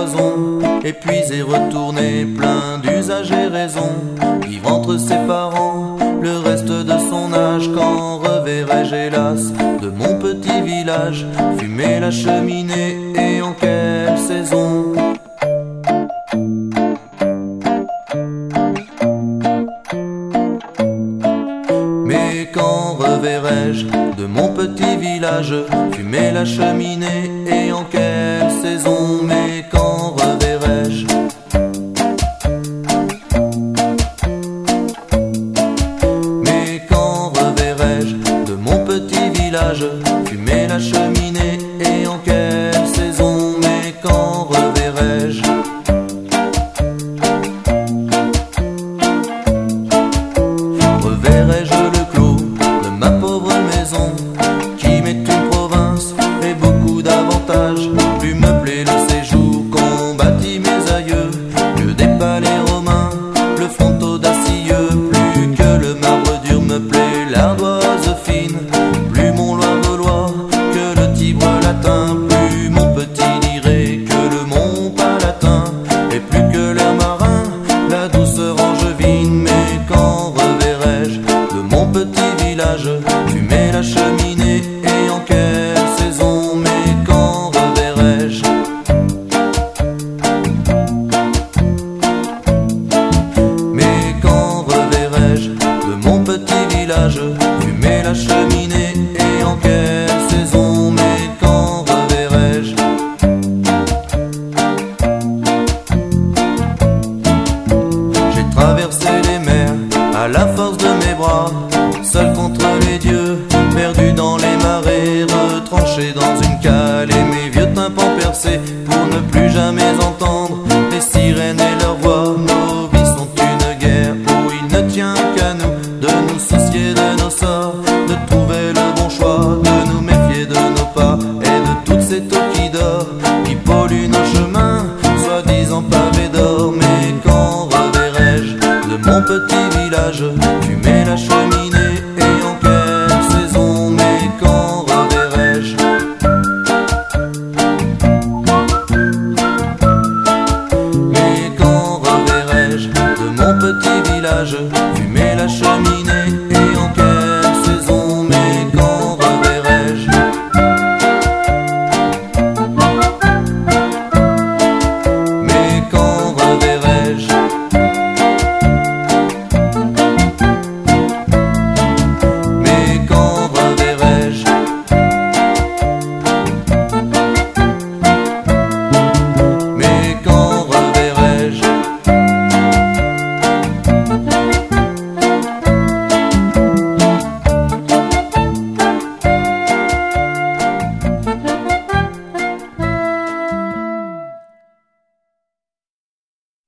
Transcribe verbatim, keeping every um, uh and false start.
cloison, épuisé, retourné, plein d'usage et raison, vivre entre ses parents le reste de son âge. Quand reverrai-je hélas de mon petit village, fumer la cheminée et en quelle saison? Mais quand reverrai-je de mon petit village, fumer la cheminée et en quelle saison? Mais quand reverrai-je? Mais quand reverrai-je de mon petit village, fumer la cheminée et en quelle saison? Mais quand reverrai-je? Reverrai-je le clos de ma pauvre maison, qui m'est une province et beaucoup d'avantages? Plus me plaît le séjour qu'ont bâti mes aïeux, mieux des palais romains, le fronteau d'Acieux. Plus que le marbre dur me plaît l'ardoise fine, plus mon Loire-Gaulois que le Tibre latin, plus mon petit Liré que le Mont Palatin, et plus que l'air marin, la douceur angevine. Mais quand reverrai-je de mon petit village, fumer la cheminée et en quelle saison? Mais quand reverrai-je? Mais quand reverrai-je de mon petit village, fumer la cheminée et en quelle saison? Mais quand reverrai-je? J'ai traversé les mers à la force de mes bras, seul contre les dieux, perdu dans les marais, retranché dans une cale et mes vieux tympans percés pour ne plus jamais entendre les sirènes et leurs voix. Nos vies sont une guerre où il ne tient qu'à nous de nous soucier de nos sorts, de trouver le bon choix, de nous méfier de nos pas et de toutes ces taux qui dorent, qui polluent nos chemins, soi-disant pavés d'or. Mais quand reverrai-je de mon petit village, fumer la cheminée et en quelle saison? Mais quand reverrai-je? Mais quand reverrai-je de mon petit village,